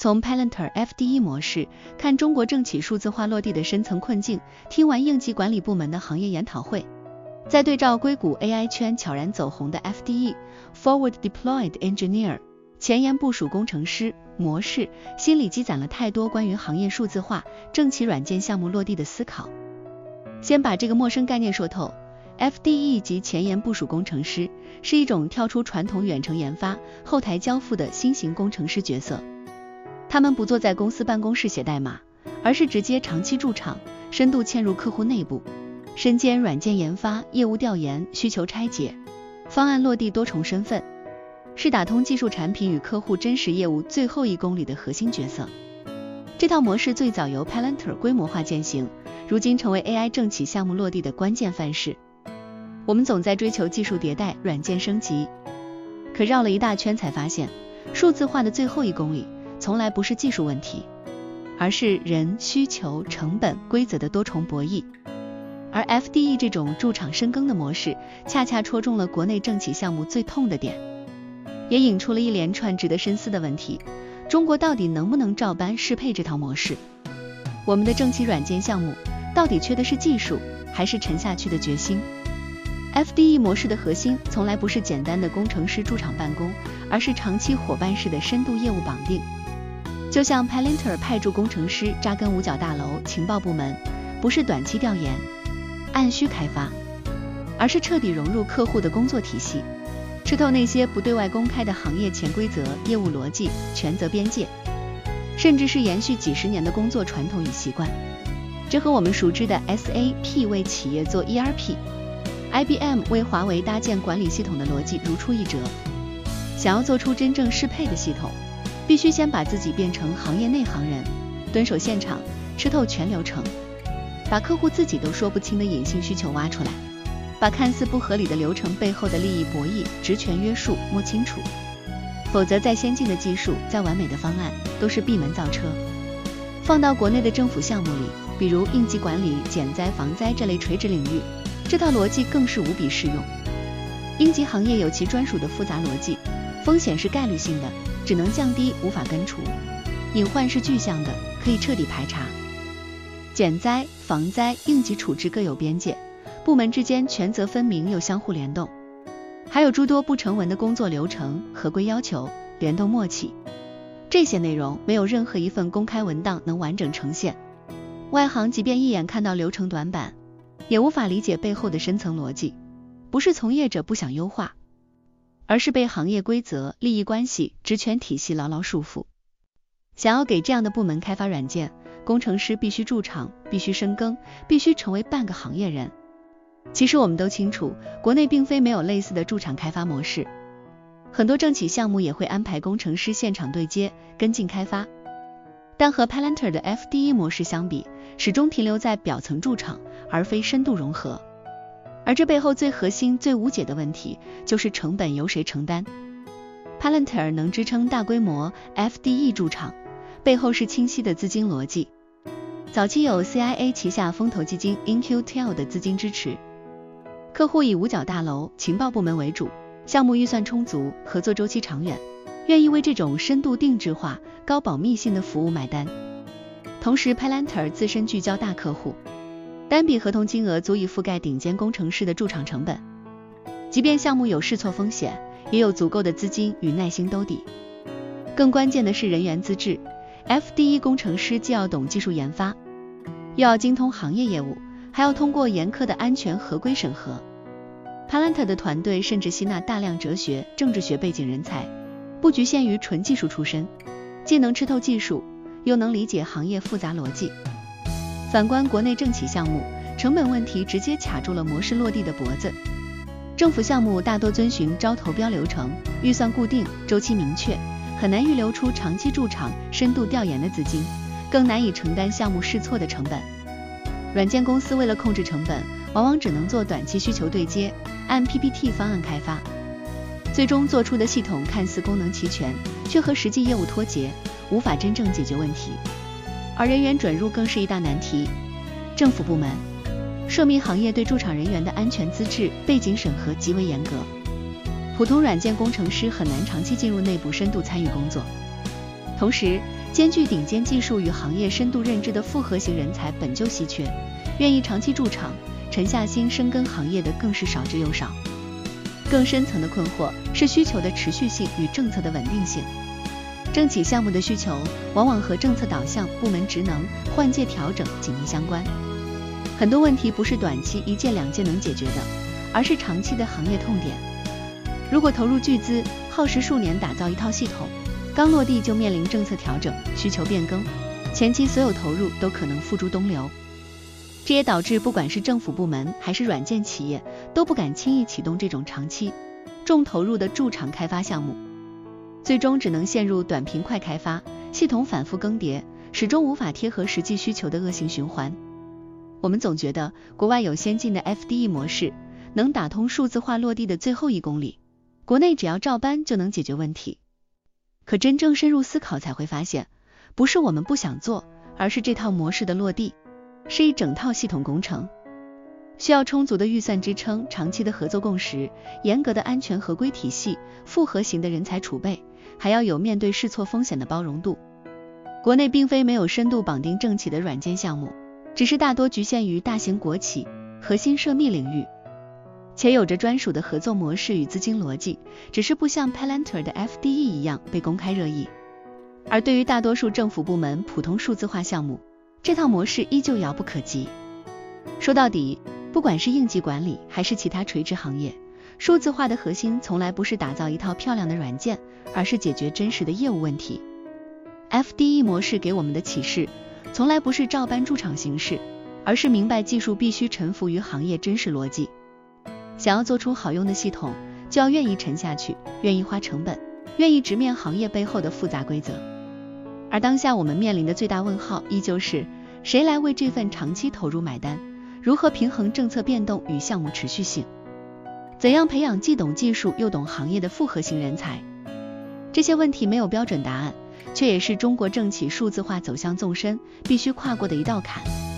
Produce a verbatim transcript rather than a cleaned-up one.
从 Palantir F D E 模式看中国政企数字化落地的深层困境，听完应急管理部门的行业研讨会，再对照硅谷 A I 圈悄然走红的 F D E Forward Deployed Engineer 前沿部署工程师模式，心里积攒了太多关于行业数字化、政企软件项目落地的思考。先把这个陌生概念说透， F D E 及前沿部署工程师是一种跳出传统远程研发、后台交付的新型工程师角色。他们不坐在公司办公室写代码，而是直接长期驻场，深度嵌入客户内部，身兼软件研发、业务调研、需求拆解、方案落地多重身份，是打通技术产品与客户真实业务最后一公里的核心角色。这套模式最早由 Palantir 规模化践行，如今成为 A I 政企项目落地的关键范式。我们总在追求技术迭代、软件升级，可绕了一大圈才发现，数字化的最后一公里从来不是技术问题，而是人、需求、成本、规则的多重博弈。而 F D E 这种驻场深耕的模式，恰恰戳中了国内政企项目最痛的点，也引出了一连串值得深思的问题。中国到底能不能照搬适配这套模式？我们的政企软件项目到底缺的是技术，还是沉下去的决心？ F D E 模式的核心从来不是简单的工程师驻场办公，而是长期伙伴式的深度业务绑定。就像 Palantir 派驻工程师扎根五角大楼情报部门，不是短期调研、按需开发，而是彻底融入客户的工作体系，吃透那些不对外公开的行业潜规则、业务逻辑、权责边界，甚至是延续几十年的工作传统与习惯。这和我们熟知的 S A P 为企业做 E R P、I B M 为华为搭建管理系统的逻辑如出一辙。想要做出真正适配的系统，必须先把自己变成行业内行人，蹲守现场，吃透全流程，把客户自己都说不清的隐性需求挖出来，把看似不合理的流程背后的利益博弈、职权约束摸清楚。否则再先进的技术、再完美的方案都是闭门造车。放到国内的政府项目里，比如应急管理、减灾防灾这类垂直领域，这套逻辑更是无比适用。应急行业有其专属的复杂逻辑，风险是概率性的，只能降低，无法根除；隐患是具象的，可以彻底排查。减灾、防灾、应急处置各有边界，部门之间权责分明又相互联动，还有诸多不成文的工作流程、合规要求、联动默契。这些内容没有任何一份公开文档能完整呈现，外行即便一眼看到流程短板，也无法理解背后的深层逻辑。不是从业者不想优化，而是被行业规则、利益关系、职权体系牢牢束缚。想要给这样的部门开发软件，工程师必须驻场，必须深耕，必须成为半个行业人。其实我们都清楚，国内并非没有类似的驻场开发模式，很多政企项目也会安排工程师现场对接、跟进开发。但和 Palantir 的 F D E 模式相比，始终停留在表层驻场，而非深度融合。而这背后最核心、最无解的问题，就是成本由谁承担。Palantir 能支撑大规模 F D E 驻场，背后是清晰的资金逻辑。早期有 C I A 旗下风投基金 I N Q T E L 的资金支持，客户以五角大楼、情报部门为主，项目预算充足，合作周期长远，愿意为这种深度定制化、高保密性的服务买单。同时 Palantir 自身聚焦大客户，单笔合同金额足以覆盖顶尖工程师的驻场成本，即便项目有试错风险，也有足够的资金与耐心兜底。更关键的是人员资质， F D E 工程师既要懂技术研发，又要精通行业业务，还要通过严苛的安全合规审核。 Palantir 的团队甚至吸纳大量哲学、政治学背景人才，不局限于纯技术出身，既能吃透技术，又能理解行业复杂逻辑。反观国内政企项目，成本问题直接卡住了模式落地的脖子。政府项目大多遵循招投标流程，预算固定，周期明确，很难预留出长期驻场、深度调研的资金，更难以承担项目试错的成本。软件公司为了控制成本，往往只能做短期需求对接，按 P P T 方案开发，最终做出的系统看似功能齐全，却和实际业务脱节，无法真正解决问题。而人员准入更是一大难题。政府部门、涉密行业对驻场人员的安全资质、背景审核极为严格，普通软件工程师很难长期进入内部深度参与工作。同时， 兼具顶尖技术与行业深度认知的复合型人才本就稀缺，愿意长期驻场、沉下心深耕行业的更是少之又少。更深层的困惑是需求的持续性与政策的稳定性。政企项目的需求往往和政策导向、部门职能换届调整紧密相关。很多问题不是短期一届两届能解决的，而是长期的行业痛点。如果投入巨资，耗时数年打造一套系统，刚落地就面临政策调整、需求变更，前期所有投入都可能付诸东流。这也导致不管是政府部门还是软件企业，都不敢轻易启动这种长期、重投入的驻场开发项目，最终只能陷入短平快开发、系统反复更迭，始终无法贴合实际需求的恶性循环。我们总觉得国外有先进的 F D E 模式，能打通数字化落地的最后一公里，国内只要照搬就能解决问题。可真正深入思考才会发现，不是我们不想做，而是这套模式的落地是一整套系统工程，需要充足的预算支撑、长期的合作共识、严格的安全合规体系、复合型的人才储备，还要有面对试错风险的包容度。国内并非没有深度绑定政企的软件项目，只是大多局限于大型国企、核心涉密领域，且有着专属的合作模式与资金逻辑，只是不像 Palantir 的 F D E 一样被公开热议。而对于大多数政府部门普通数字化项目，这套模式依旧遥不可及。说到底，不管是应急管理还是其他垂直行业，数字化的核心从来不是打造一套漂亮的软件，而是解决真实的业务问题。F D E 模式给我们的启示，从来不是照搬驻场形式，而是明白技术必须臣服于行业真实逻辑。想要做出好用的系统，就要愿意沉下去，愿意花成本，愿意直面行业背后的复杂规则。而当下我们面临的最大问号依旧是，谁来为这份长期投入买单？如何平衡政策变动与项目持续性？怎样培养既懂技术又懂行业的复合型人才？这些问题没有标准答案，却也是中国政企数字化走向纵深必须跨过的一道坎。